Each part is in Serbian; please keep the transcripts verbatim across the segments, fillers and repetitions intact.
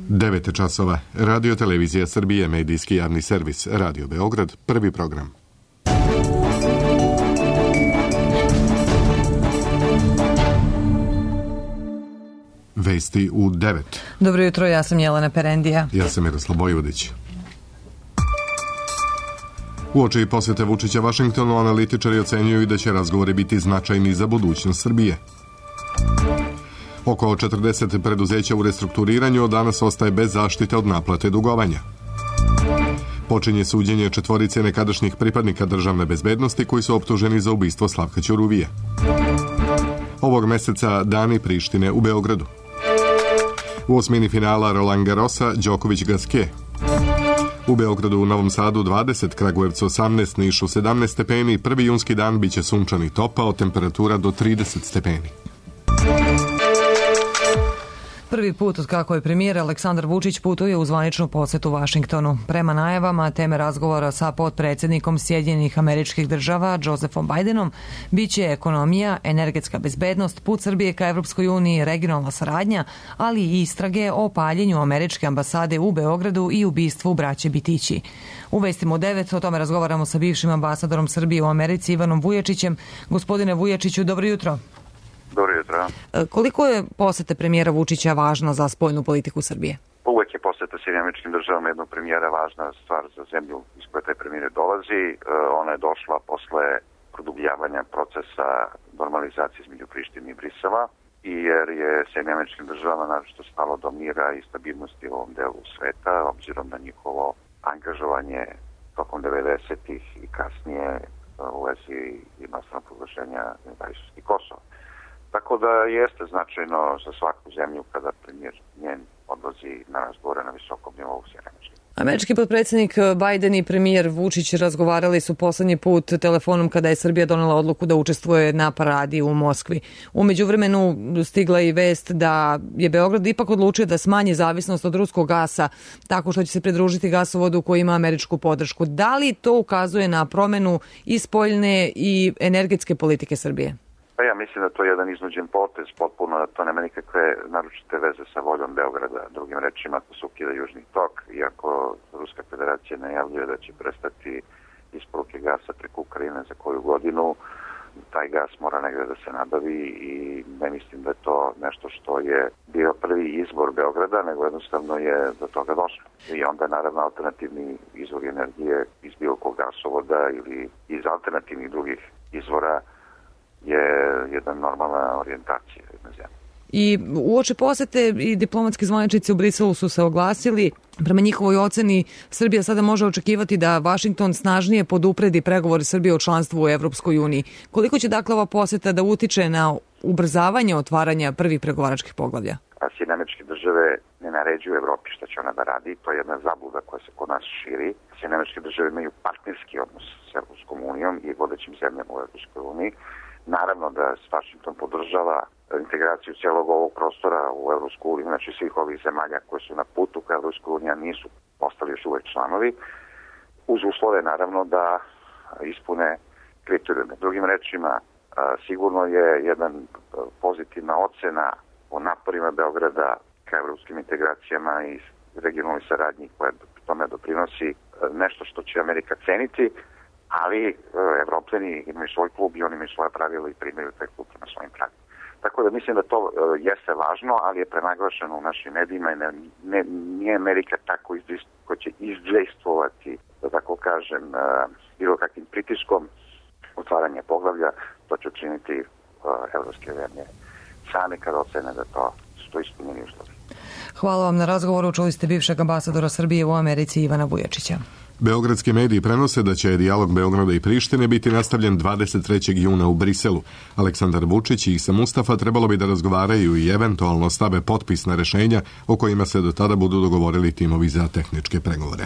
devet časova. Radio Televizija Srbije, medijski javni servis. Radio Beograd, prvi program. Vesti u devet. Dobro jutro, ja sam Jelena Perendija. Ja sam Miroslav Bojvodić. Uoči posjete Vučića Vašingtonu, analitičari ocenjuju da će razgovori biti značajni za budućnost Srbije. Oko četrdeset preduzeća u restrukturiranju od danas ostaje bez zaštite od naplate dugovanja. Počinje suđenje četvorice nekadašnjih pripadnika državne bezbednosti koji su optuženi za ubistvo Slavka Ćuruvije. Ovog meseca dani Prištine u Beogradu. U osmini finala Roland Garrosa Đoković-Gasquet. U Beogradu, u Novom Sadu dvadeset, Kragujevcu osamnaest, Nišu sedamnaest stepeni, prvi junski dan biće sunčan i topao, temperatura do trideset stepeni. Prvi put od kako je premijer Aleksandar Vučić putuje u zvaničnu posetu Vašingtonu. Prema najavama, teme razgovora sa potpredsjednikom Sjedinjenih Američkih Država, Josephom Bidenom, biće ekonomija, energetska bezbednost, put Srbije ka Evropskoj uniji, regionalna saradnja, ali i istrage o paljenju američke ambasade u Beogradu i ubistvu braće Bitići. U Vestima u devet o tome razgovaramo sa bivšim ambasadorom Srbije u Americi Ivanom Vujačićem. Gospodine Vujačiću, dobro jutro. Dobro jutro. Koliko je posete premijera Vučića važna za spoljnu politiku Srbije? Uvek je poseta Sjedinjenim Američkim Državama jednog premijera važna stvar za zemlju iz koje taj premijer dolazi. Ona je došla posle produbljavanja procesa normalizacije između Prištine i Brisela, i jer je Sjedinjenim Američkim Državama naročito stalo do mira i stabilnosti u ovom delu sveta, obzirom na njihovo angažovanje tokom devedesetih i kasnije u vezi jednostavnog proglašenja nezavisnosti Kosova. Tako da jeste značajno za svaku zemlju kada premijer njen odlazi na razgovore na visokom nivou s Američkim. Američki potpredsjednik Biden i premijer Vučić razgovarali su poslednji put telefonom kada je Srbija donela odluku da učestvuje na paradi u Moskvi. U međuvremenu stigla i vest da je Beograd ipak odlučio da smanji zavisnost od ruskog gasa tako što će se pridružiti gasovodu koji ima američku podršku. Da li to ukazuje na promenu i spoljne i energetske politike Srbije? Pa ja mislim da to je jedan iznuđen potez, potpuno da to nema nikakve naročite veze sa voljom Beograda. Drugim rečima, ako se ukida Južni tok, iako Ruska federacija najavljuje da će prestati isporuke gasa preko Ukrajine za koju godinu, taj gas mora negde da se nabavi i ne mislim da je to nešto što je bio prvi izbor Beograda, nego jednostavno je do toga došlo. I onda naravno alternativni izvor energije iz bilo kog gasovoda ili iz alternativnih drugih izvora je jedna normalna orijentacija na zemlji. I uoči posete i diplomatski zvaničnici u Briselu su se oglasili. Prema njihovoj oceni, Srbija sada može očekivati da Vašington snažnije podupredi pregovori Srbije o članstvu u Evropskoj uniji. Koliko će dakle ova poseta da utiče na ubrzavanje otvaranja prvih pregovaračkih poglavlja? Sjedinjene Američke Države ne naređuju Evropi šta će ona da radi. To je jedna zabluda koja se kod nas širi. Sjedinjene Američke Države imaju partnerski odnos s Evropskom unijom i vodećim zemljama u Evropskoj uniji. Naravno da Washington podržava integraciju cijelog ovog prostora u Evropsku uniju, znači svih ovih zemalja koje su na putu ka Evropskoj uniji, a nisu postali još uvek članovi, uz uslove naravno da ispune kriterijume. Drugim rečima, sigurno je jedan pozitivna ocena o naporima Beograda ka evropskim integracijama i regionalnoj saradnji koja tome doprinosi, nešto što će Amerika ceniti, ali Evropljani imaju svoj klub i oni imaju svoje pravila i primaju taj klub na svojim pravilima. Tako da mislim da to jeste važno, ali je prenaglašeno u našim medijima i ne, ne, nije Amerika tako ko će izdejstvovati, da tako kažem, bilo kakvim pritiskom otvaranja poglavlja. To će učiniti evropske zemlje sami kada ocene da to su to ispunjeni uslovi. Hvala vam na razgovoru. Čuli ste bivšeg ambasadora Srbije u Americi Ivana Vujačića. Beogradski mediji prenose da će dijalog Beograda i Prištine biti nastavljen dvadeset trećeg juna u Briselu. Aleksandar Vučić i Isa Mustafa trebalo bi da razgovaraju i eventualno stave potpis na rešenja o kojima se do tada budu dogovorili timovi za tehničke pregovore.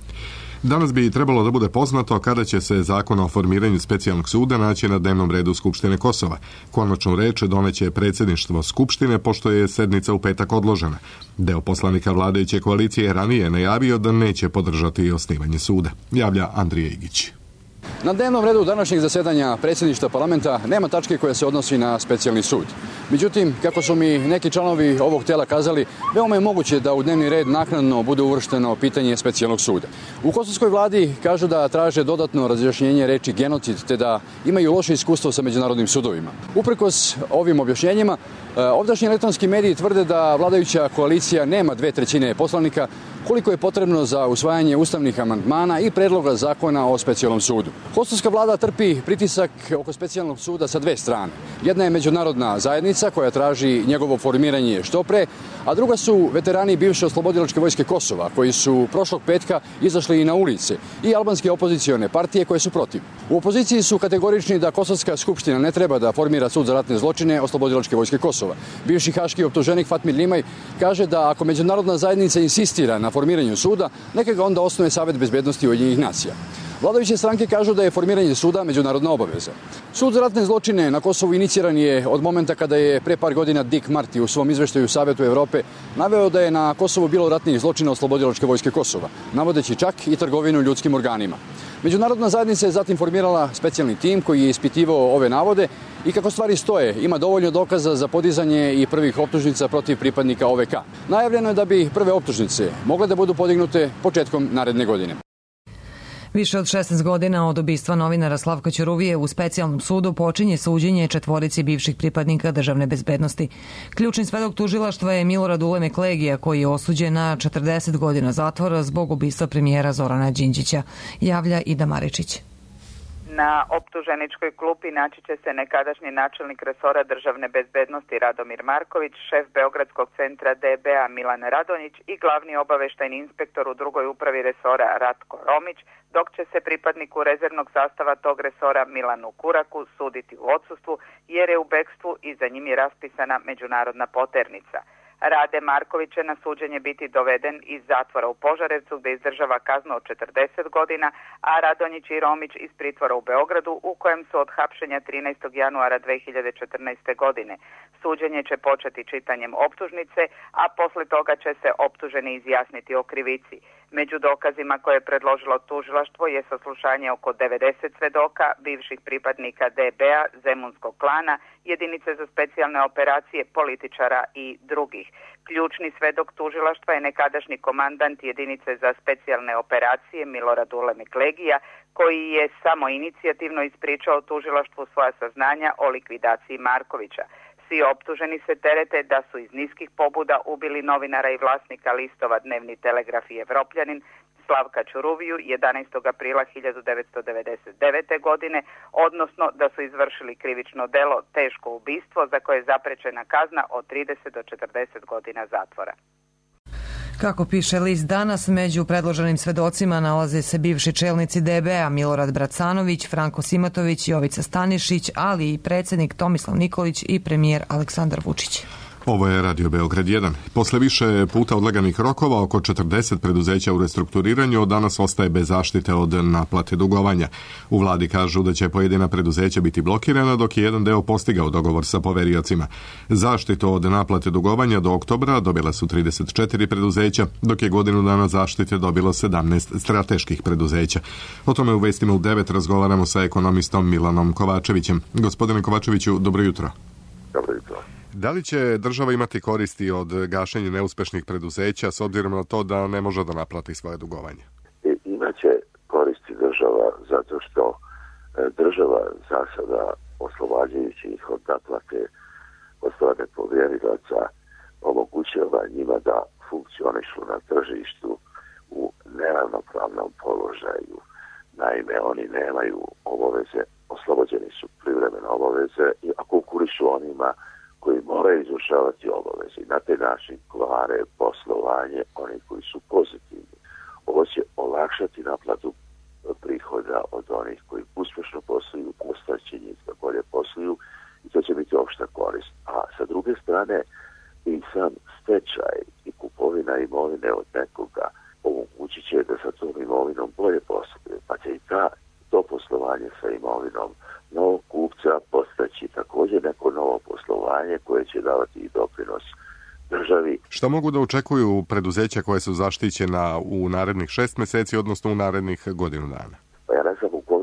Danas bi trebalo da bude poznato kada će se zakon o formiranju specijalnog suda naći na dnevnom redu Skupštine Kosova. Konačnu reč doneće predsjedništvo Skupštine, pošto je sednica u petak odložena. Deo poslanika vladajuće koalicije ranije najavio da neće podržati osnivanje suda. Javlja Andrija Igić. Na dnevnom redu današnjeg zasedanja predsjedništva parlamenta nema tačke koja se odnosi na specijalni sud. Međutim, kako su mi neki članovi ovog tijela kazali, veoma je moguće da u dnevni red naknadno bude uvršteno pitanje specijalnog suda. U kosovskoj vladi kažu da traže dodatno razjašnjenje reči genocid, te da imaju loše iskustvo sa međunarodnim sudovima. Uprkos ovim objašnjenjima, ovdašnji elektronski mediji tvrde da vladajuća koalicija nema dve trećine poslanika, koliko je potrebno za usvajanje ustavnih amandmana i predloga zakona o specijalnom sudu. Kosovska vlada trpi pritisak oko specijalnog suda sa dve strane. Jedna je međunarodna zajednica koja traži njegovo formiranje što pre, a druga su veterani bivše oslobodilačke vojske Kosova, koji su prošlog petka izašli i na ulice, i albanske opozicione partije koje su protiv. U opoziciji su kategorični da Kosovska skupština ne treba da formira sud za ratne zločine oslobodilačke vojske Kosova. Bivši haški optuženik Fatmir Limaj kaže da ako međunarodna zajednica insistira na formiranju suda, neka ga onda osnuje Savet bezbednosti Ujedinjenih nacija. Vladajuće stranke kažu da je formiranje suda međunarodna obaveza. Sud za ratne zločine na Kosovu iniciran je od momenta kada je pre par godina Dick Marty u svom izveštaju Savetu Evrope naveo da je na Kosovu bilo ratnih zločina oslobodilačke vojske Kosova, navodeći čak i trgovinu ljudskim organima. Međunarodna zajednica je zatim formirala specijalni tim koji je ispitivao ove navode i kako stvari stoje, ima dovoljno dokaza za podizanje i prvih optužnica protiv pripadnika O V K. Najavljeno je da bi prve optužnice mogle da budu podignute početkom naredne godine. Više od šesnaest godina od ubistva novinara Slavka Ćuruvije u specijalnom sudu počinje suđenje četvorici bivših pripadnika državne bezbednosti. Ključni svedok tužilaštva je Milorad Ulemek Legija, koji je osuđen na četrdeset godina zatvora zbog ubistva premijera Zorana Đinđića, javlja Ida Maričić. Na optuženičkoj klupi naći će se nekadašnji načelnik resora državne bezbednosti Radomir Marković, šef Beogradskog centra D B A Milan Radonjić i glavni obaveštajni inspektor u drugoj upravi resora Ratko Romić, dok će se pripadniku rezervnog sastava tog resora Milanu Kuraku suditi u odsustvu jer je u bekstvu i za njim je raspisana međunarodna poternica. Rade Marković će na suđenje biti doveden iz zatvora u Požarevcu gde izdržava kaznu od četrdeset godina, a Radonjić i Romić iz pritvora u Beogradu u kojem su od hapšenja trinaestog januara dve hiljade četrnaeste. godine. Suđenje će početi čitanjem optužnice, a posle toga će se optuženi izjasniti o krivici. Među dokazima koje je predložilo tužilaštvo je saslušanje oko devedeset svedoka, bivših pripadnika D B A, Zemunskog klana, jedinice za specijalne operacije, političara i drugih. Ključni svedok tužilaštva je nekadašnji komandant jedinice za specijalne operacije Milorad Ulemek Legija, koji je samo inicijativno ispričao tužilaštvu svoja saznanja o likvidaciji Markovića. Svi optuženi se terete da su iz niskih pobuda ubili novinara i vlasnika listova Dnevni telegraf i Evropljanin Slavka Ćuruviju jedanaestog aprila hiljadu devetsto devedeset devete. godine, odnosno da su izvršili krivično delo teško ubistvo za koje je zaprečena kazna od trideset do četrdeset godina zatvora. Kako piše list Danas, među predloženim svedocima nalaze se bivši čelnici D B A Milorad Bracanović, Franko Simatović, Jovica Stanišić, ali i predsjednik Tomislav Nikolić i premijer Aleksandar Vučić. Ovo je Radio Beograd jedan. Posle više puta odleganih rokova, oko četrdeset preduzeća u restrukturiranju od danas ostaje bez zaštite od naplate dugovanja. U vladi kažu da će pojedina preduzeća biti blokirana, dok je jedan deo postigao dogovor sa poveriocima. Zaštitu od naplate dugovanja do oktobra dobila su trideset četiri preduzeća, dok je godinu dana zaštite dobilo sedamnaest strateških preduzeća. O tome u Vestima u devet razgovaramo sa ekonomistom Milanom Kovačevićem. Gospodine Kovačeviću, dobro jutro. Dobro jutro. Da li će država imati koristi od gašenja neuspešnih preduzeća s obzirom na to da ne može da naplati svoje dugovanje? Imaće koristi država zato što država za sada oslobađajući ih od naplate od strane povjerilaca omogućava njima da funkcionišu na tržištu u neravnopravnom položaju. Naime, oni nemaju obaveze, oslobođeni su privremene obaveze i ako konkurišu onima koji moraju izvršavati obaveze i na taj način kvare poslovanje onih koji su pozitivni. Ovo će olakšati naplatu prihoda od onih koji uspješno posluju, postaće njih da bolje posluju i to će biti opšta korist. A sa druge strane i sam stečaj i kupovina imovine od nekoga omogućit će da sa tom imovinom bolje posluje, pa će i ta, to poslovanje sa imovinom novog kupca postaći također neko novo poslovanje koje će davati i doprinos državi. Šta mogu da očekuju preduzeća koje su zaštićena u narednih šest meseci, odnosno u narednih godinu dana? Pa ja ne znam u koliko mjeri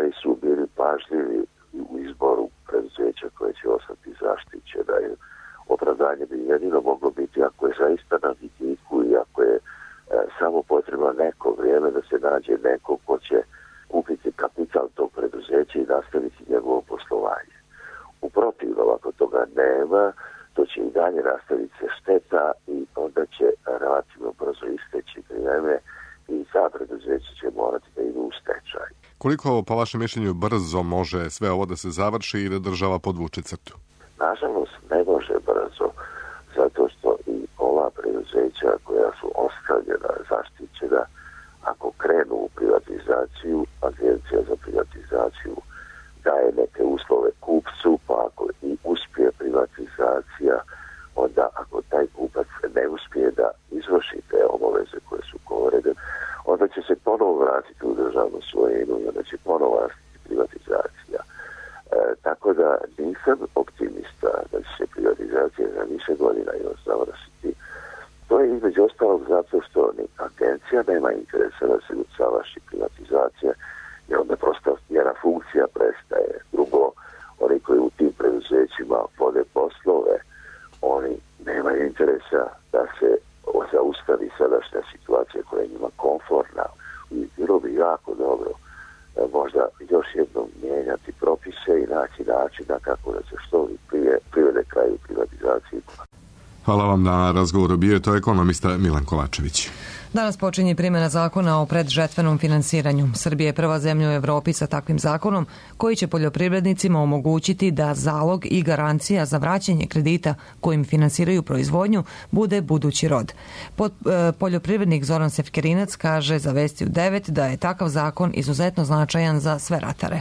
oni su bili pažljivi u izboru preduzeća koje će ostati zaštićena. Opravdanje bi jedino moglo biti ako je zaista na gubitku i ako je e, samo potrebno neko vrijeme da se nađe neko ko će kupiti kapital tog preduzeća i nastaviti njegovo poslovanje. U protivnom, ako toga nema, to će i dalje nastaviti se šteta i onda će relativno brzo isteći vrijeme i ta preduzeća će morati da idu u stečaj. Koliko, po vašem mišljenju, brzo može sve ovo da se završi i da država podvuče crtu? Nažalost, ne može brzo, zato što i ova preduzeća koja su ostavljena, zaštićena, ako krenu u privatizaciju, Agencija za privatizaciju daje neke uslove kupcu, pa ako i uspije privatizacija, onda ako taj kupac ne uspije da izvrši te obaveze koje su govorene, onda će se ponovo vratiti u državnu svojinu i onda će ponovo rastiti privatizacija. E, tako da nisam optimista da će se privatizacija za više godina još završiti. To je između ostalog zato što ni agencija nema interesa da se završi privatizacija i onda prosto njena funkcija prestaje. Drugo, oni koji u tim preduzećima vode poslove, oni nemaju interesa da se zaustavi sadašnja situacija koja je njima komfortna. I bilo bi jako dobro možda još jednom mijenjati propise i naći načina kako da se što prije privede kraju privatizaciji. Hvala vam na razgovoru. Bio je to ekonomista Milan Kovačević. Danas počinje primjena zakona o predžetvenom finansiranju. Srbija je prva zemlja u Evropi sa takvim zakonom koji će poljoprivrednicima omogućiti da zalog i garancija za vraćanje kredita kojim finansiraju proizvodnju bude budući rod. Pod, e, poljoprivrednik Zoran Sefkerinac kaže za Vesti u devet da je takav zakon izuzetno značajan za sve ratare.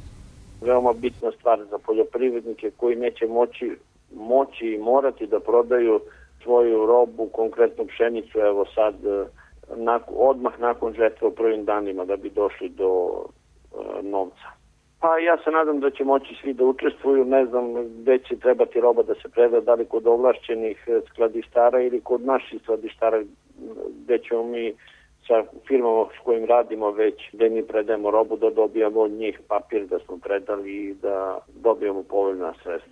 Veoma bitna stvar za poljoprivrednike koji neće moći, moći i morati da prodaju svoju robu, konkretno pšenicu, evo sad, nakon, odmah nakon žetve u prvim danima da bi došli do e, novca. Pa ja se nadam da će moći svi da učestvuju, ne znam gde će trebati roba da se preda, da li kod ovlašćenih skladištara ili kod naših skladištara, gde ćemo mi sa firmama s kojim radimo već, gde mi predajemo robu, da dobijamo od njih papir da smo predali i da dobijemo povoljna sredstva.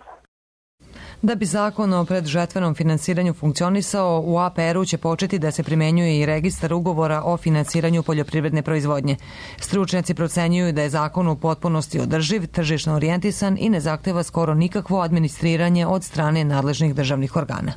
Da bi zakon o predžetvenom finansiranju funkcionisao, u A P R-u će početi da se primenjuje i registar ugovora o finansiranju poljoprivredne proizvodnje. Stručnjaci procenjuju da je zakon u potpunosti održiv, tržišno orijentisan i ne zahteva skoro nikakvo administriranje od strane nadležnih državnih organa.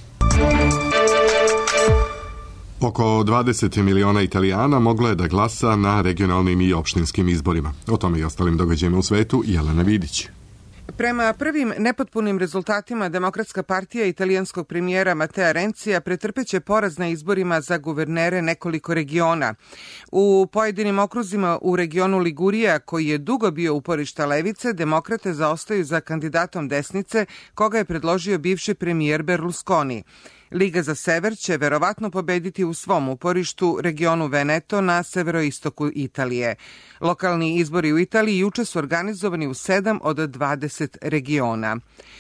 Oko dvadeset miliona Italijana moglo je da glasa na regionalnim i opštinskim izborima. O tome i ostalim događajima u svetu Jelena Vidić. Prema prvim nepotpunim rezultatima Demokratska partija italijanskog premijera Matea Rencija pretrpeće poraz na izborima za guvernere nekoliko regiona. U pojedinim okruzima u regionu Ligurija, koji je dugo bio uporišta levice, demokrate zaostaju za kandidatom desnice, koga je predložio bivši premijer Berlusconi. Liga za sever će verovatno pobediti u svom uporištu regionu Veneto na severoistoku Italije. Lokalni izbori u Italiji juče su organizovani u sedam od dvadeset regiona.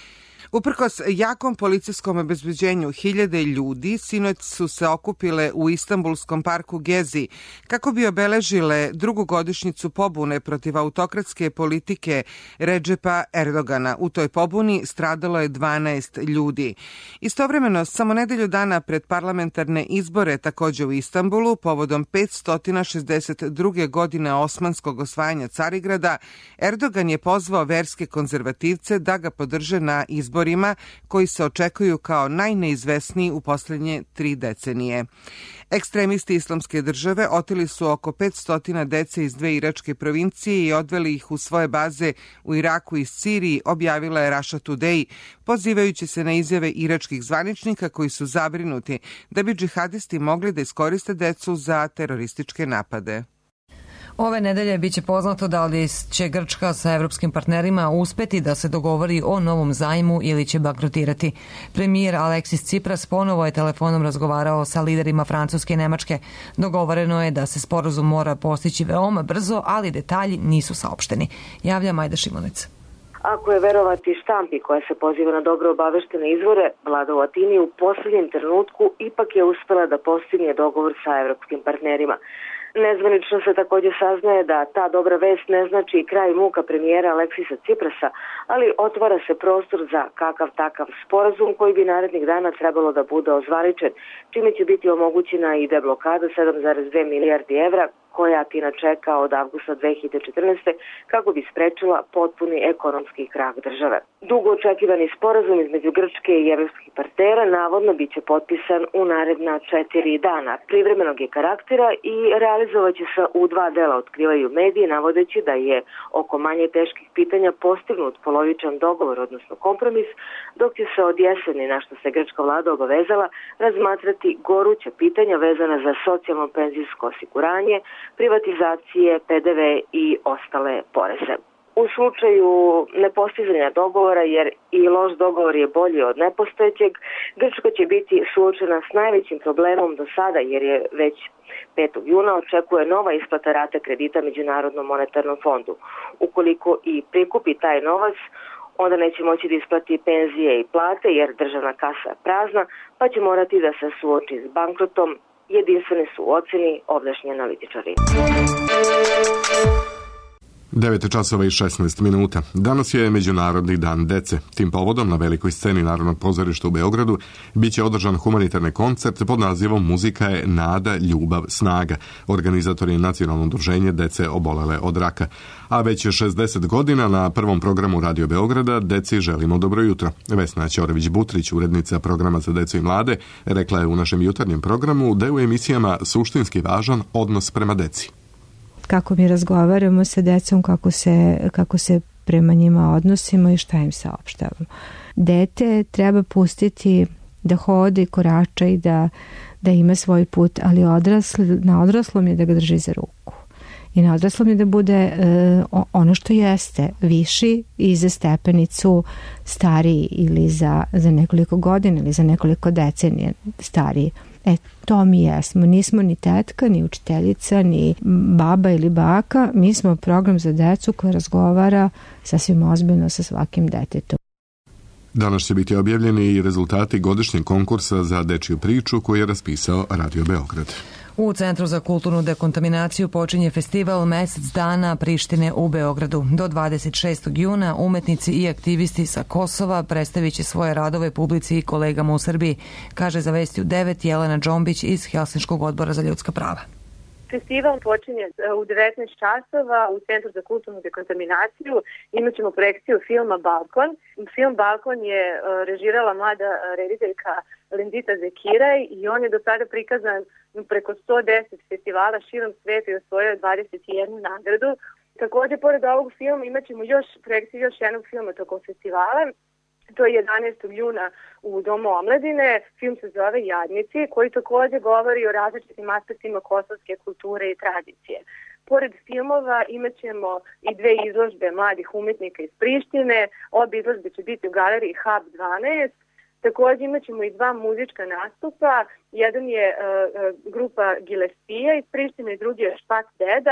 Uprkos jakom policijskom obezbeđenju, hiljade ljudi sinoć su se okupile u Istanbulskom parku Gezi kako bi obeležile drugu godišnjicu pobune protiv autokratske politike Redžepa Erdogana. U toj pobuni stradalo je dvanaest ljudi. Istovremeno, samo nedelju dana pred parlamentarne izbore takođe u Istanbulu, povodom petsto šezdeset druge godine osmanskog osvajanja Carigrada, Erdogan je pozvao verske konzervativce da ga podrže na izborima koji se očekuju kao najneizvesniji u poslednje tri decenije. Ekstremisti Islamske države oteli su oko petsto dece iz dve iračke provincije i odveli ih u svoje baze u Iraku i Siriji, objavila je Russia Today, pozivajući se na izjave iračkih zvaničnika koji su zabrinuti da bi džihadisti mogli da iskoriste decu za terorističke napade. Ove nedelje biće poznato da li će Grčka sa evropskim partnerima uspeti da se dogovori o novom zajmu ili će bankrotirati. Premijer Aleksis Tsipras ponovo je telefonom razgovarao sa liderima Francuske i Nemačke. Dogovoreno je da se sporazum mora postići veoma brzo, ali detalji nisu saopšteni. Javlja Majda Šimonec. Ako je verovati štampi koja se poziva na dobro obaveštene izvore, vlada u Atini u poslednjem trenutku ipak je uspela da postigne dogovor sa evropskim partnerima. Nezvanično se također saznaje da ta dobra vest ne znači kraj muka premijera Aleksisa Tsiprasa, ali otvara se prostor za kakav takav sporazum koji bi narednih dana trebalo da bude ozvaničen, čime će biti omogućena i deblokada sedam zarez dve milijardi evra koja Atina čeka od avgusta dve hiljade četrnaeste. kako bi sprečila potpuni ekonomski krah države. Dugo očekivani sporazum između Grčke i evropskih partnera navodno biće potpisan u naredna četiri dana. Privremenog je karaktera i realizovaće se u dva dela, otkrivaju mediji, navodeći da je oko manje teških pitanja postignut polovičan dogovor, odnosno kompromis, dok će se od jeseni, na što se grčka vlada obavezala, razmatrati goruća pitanja vezana za socijalno penzijsko osiguranje, privatizacije, P D V i ostale poreze. U slučaju nepostizanja dogovora, jer i loš dogovor je bolji od nepostojećeg, Grčka će biti suočena s najvećim problemom do sada, jer je već petog juna očekuje nova isplata rate kredita Međunarodnom monetarnom fondu. Ukoliko i prikupi taj novac, onda neće moći da isplati penzije i plate, jer državna kasa je prazna, pa će morati da se suoči s bankrotom. Jedinstvene su u oceni ovdašnji analitičari. devet časova i šesnaest minuta. Danas je Međunarodni dan dece. Tim povodom na velikoj sceni Narodnog pozorišta u Beogradu biće održan humanitarni koncert pod nazivom Muzika je nada, ljubav, snaga. Organizator je Nacionalno udruženje dece obolele od raka. A već šezdeset godina na prvom programu Radio Beograda deci želimo dobro jutro. Vesna Ćorović-Butrić, urednica programa za decu i mlade, rekla je u našem jutarnjem programu da je u emisijama suštinski važan odnos prema deci. Kako mi razgovaramo sa decom, kako se, kako se prema njima odnosimo i šta im saopštavamo. Dete treba pustiti da hodi, korača i da, da ima svoj put, ali odrasl, na odraslom je da ga drži za ruku. I na odraslom je da bude e, ono što jeste, viši i za stepenicu stariji ili za, za nekoliko godina ili za nekoliko decenija stariji. E, to mi jesmo. Nismo ni tetka, ni učiteljica, ni baba ili baka. Mi smo program za decu koja razgovara sasvim ozbiljno sa svakim detetom. Danas će biti objavljeni i rezultati godišnjeg konkursa za dečju priču koji je raspisao Radio Beograd. U Centru za kulturnu dekontaminaciju počinje festival Mesec dana Prištine u Beogradu. Do dvadeset šestog juna umetnici i aktivisti sa Kosova predstavit će svoje radove publici i kolegama u Srbiji, kaže za Vesti u devet Jelena Džombić iz Helsinškog odbora za ljudska prava. Festival počinje u devetnaest časova u Centru za kulturnu dekontaminaciju. Imaćemo projekciju filma Balkon. Film Balkon je režirala mlada rediteljka Lendita Zekiraj i on je do sada prikazan preko sto deset festivala širom sveta i osvojio dvadeset jednu nagradu. Također, pored ovog filma imaćemo još projekciju još jednog filma tokom festivala. To je jedanaestog juna u Domu omladine. Film se zove Jadnici, koji također govori o različitim aspektima kosovske kulture i tradicije. Pored filmova imat ćemo i dve izložbe mladih umetnika iz Prištine. Obje izložbe će biti u galeriji Hub dvanaest. Također imat ćemo i dva muzička nastupa. Jedan je uh, grupa Gillespie iz Prištine i drugi je Špat Deda.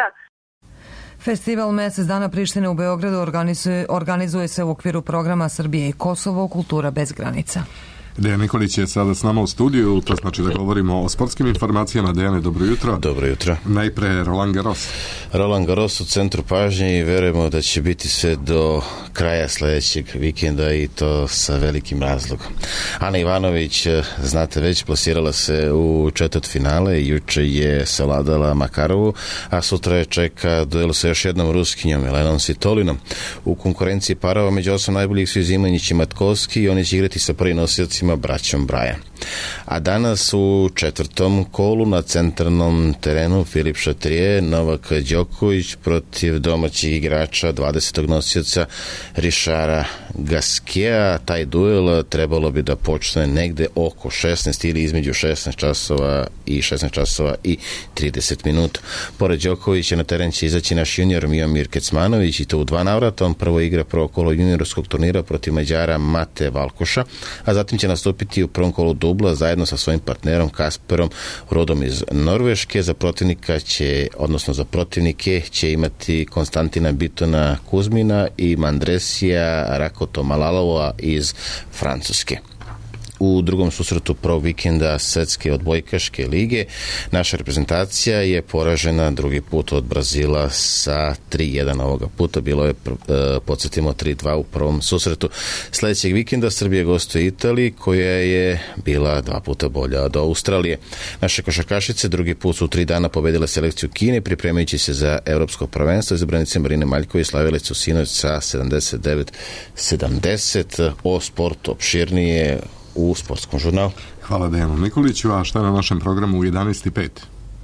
Festival Mesec dana Prištine u Beogradu organizuje, organizuje se u okviru programa Srbije i Kosovo, kultura bez granica. Dejan Nikolić je sada s nama u studiju, to znači da govorimo o sportskim informacijama. Dejane, dobro jutro. Dobro jutro. Najpre Roland Garros. Roland Garros u centru pažnje i verujemo da će biti sve do kraja sledećeg vikenda i to sa velikim razlogom. Ana Ivanović, znate već, plasirala se u četvrtfinale, juče je savladala Makarovu, a sutra je čeka duel sa još jednom Ruskinjom, Jelenom Svitolinom. U konkurenciji parova među osam najboljih su Zimanjić i Matkovski i oni će igrati sa prvim nosiocima braćom Brajan. A danas u četvrtom kolu na centralnom terenu Filip Šatrije, Novak Đoković protiv domaćih igrača dvadesetog nosioca Rišara Gaskija. Taj duel trebalo bi da počne negde oko šesnaest ili između šesnaest časova i šesnaest časova i trideset minuta. Pored Đokovića na teren će izaći naš junior Miomir Kecmanović i to u dva navrata. On prvo igra prvo kolo juniorskog turnira protiv Mađara Mate Valkoša, a zatim će nastupiti u prvom kolu dubla zajedno sa svojim partnerom Kasperom rodom iz Norveške. Za protivnika će, odnosno za protivnike će imati Konstantina Bitona Kuzmina i Mandresija Rakoto Malalova iz Francuske. u drugom susretu prvog vikenda Svetske odbojkaške lige. Naša reprezentacija je poražena drugi put od Brazila sa tri jedan ovoga puta. Bilo je, podsjetimo, tri dva u prvom susretu. Sljedećeg vikenda Srbija gostuje Italiji, koja je bila dva puta bolja od Australije. Naše košarkašice drugi put su u tri dana pobedile selekciju Kine, pripremajući se za evropsko prvenstvo. Izabranice Marine Maljković slavile su sinoć sa sedamdeset devet sedamdeset. O sportu opširnije u Sportskom žurnalu. Hvala Dejanu Nikoliću, a šta na našem programu u jedanaest i pet?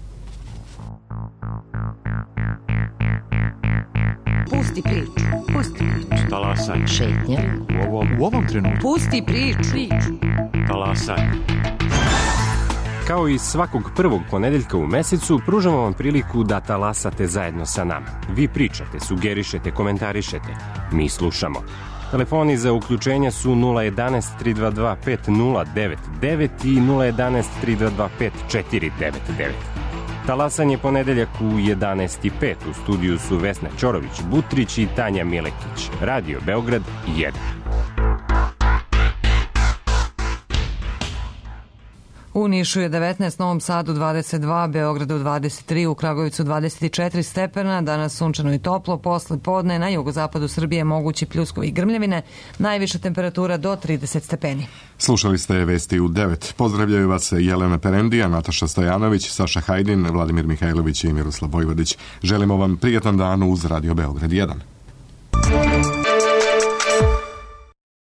Pusti priču, pusti priču. Talasaj. Šetnja. U ovom, u ovom trenutku. Pusti priču. Talasaj. Kao i svakog prvog ponedeljka u mesecu, pružamo vam priliku da talasate zajedno sa nama. Vi pričate, sugerišete, komentarišete. Mi slušamo. Telefoni za uključenja su nula jedanaest tri dva dva pet nula devet devet i nula jedanaest tri dva dva pet četiri devet devet. Talasanje ponedeljak u jedanaest i pet. U studiju su Vesna Ćorović-Butrić i Tanja Milekić. Radio Beograd jedan. U Nišu je devetnaest, Novom Sadu dvadeset dva, Beogradu dvadeset tri, u Kragujevcu dvadeset četiri stepena, danas sunčano i toplo, posle podne na jugozapadu Srbije mogući pljuskovi i grmljavine, najviša temperatura do trideset stepeni. Slušali ste vesti u devet. Pozdravljaju vas Jelena Perendija, Nataša Stojanović, Saša Hajdin, Vladimir Mihajlović i Miroslav Vojvodić. Želimo vam prijatan dan uz Radio Beograd jedan.